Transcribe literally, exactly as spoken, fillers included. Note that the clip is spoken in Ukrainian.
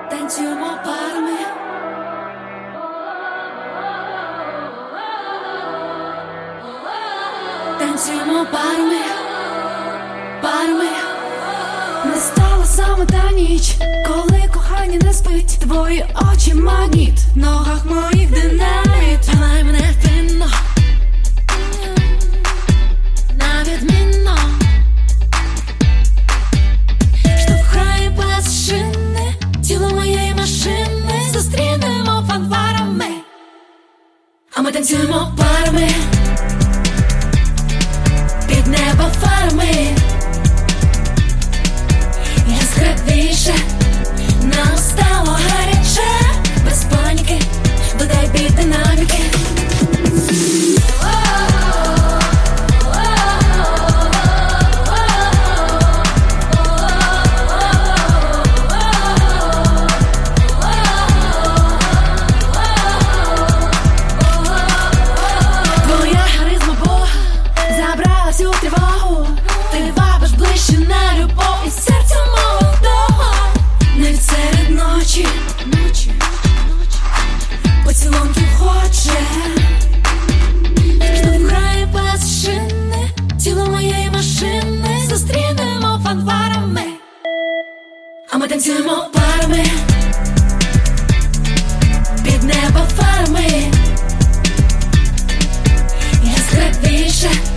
Танцюємо парами. Танцюємо парами, парами. Настала саме та ніч, коли кохання не спить. Твої очі магніт, в ногах моїх динаміт. Тримай мене впинно, навідмінно. Штовхай без шини, тіло моєї машини. Зустрінемо фанфарами, а ми танцюємо парами. Під небо фарами яскравіше, нам стало гаряче. Без паніки, додай біт динаміки. Твоя харизма Бога забрала всю тривогу. Ти вабиш ближче на любов і серця молодого. Навіть серед ночі, ночі, ночі поцілунків хоче. Штовхай без шини, тіло моєї машини. Зустрінемо фанфарами, а ми танцюємо парами. Під небо фарами яскравіше,